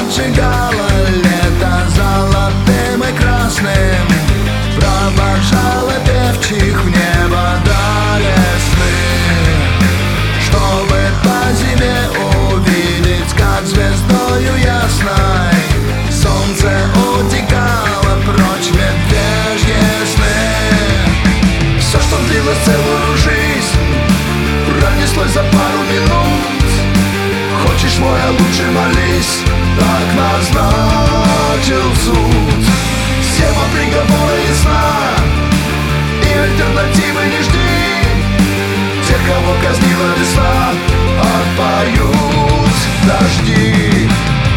поджигала лето золотым и красным, провожала певчих в небо до весны, чтобы по зиме увидеть, как звездою ясной солнце утекало прочь в медвежьи сны. Все, что длилось целую жизнь, пронеслось за пару минут. Хочешь мой, а лучше молись, так назначил суд. Схема приговора ясна, и альтернативы не жди. Тех, кого казнила весна, отпоют дожди.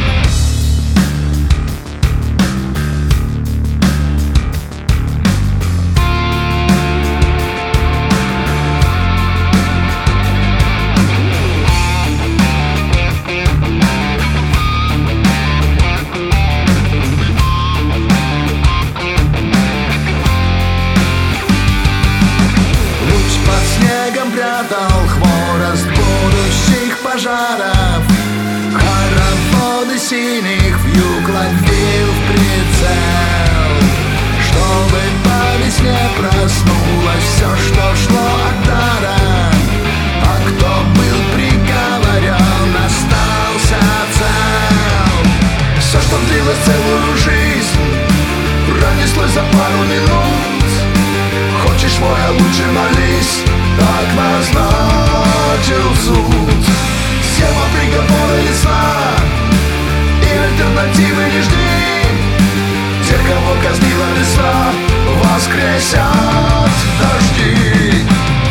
Прятал хворост будущих пожаров, хороводы синих вьюг ловил в прицел, чтобы по весне проснулось все, что шло от дара, а кто был приговорен, остался цел. Все, что длилось целую жизнь, пронеслось за пару минут. Хочешь мой, а лучше молись, так назначил суд. Схема приговора ясна, и альтернативы не жди. Тех, кого казнила весна, воскресят дожди.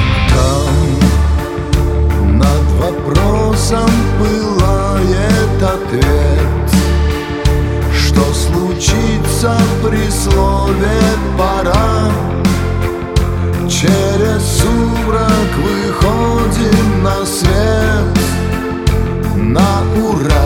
Там над вопросом пылает ответ. Что случится при слове «пора»? Через сумрак выходим на свет, на ура.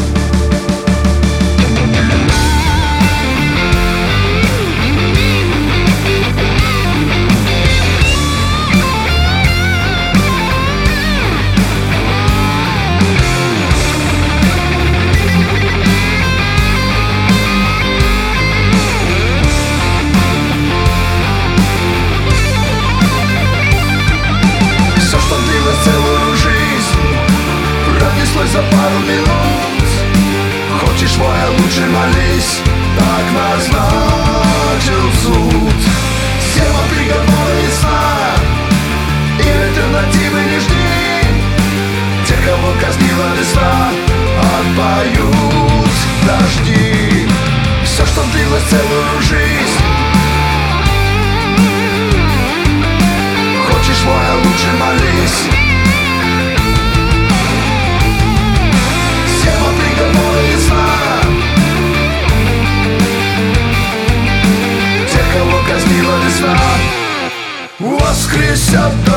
За пару минут. Хочешь мой, а лучше молись, так назначил суд. Схема приговора ясна, и альтернативы не жди. Тех, кого казнила весна, отпоют дожди. Все, что длилось целую жизнь. Хочешь мой, а лучше молись. Схема приговора ясна, тех, кого казнила весна, воскресят.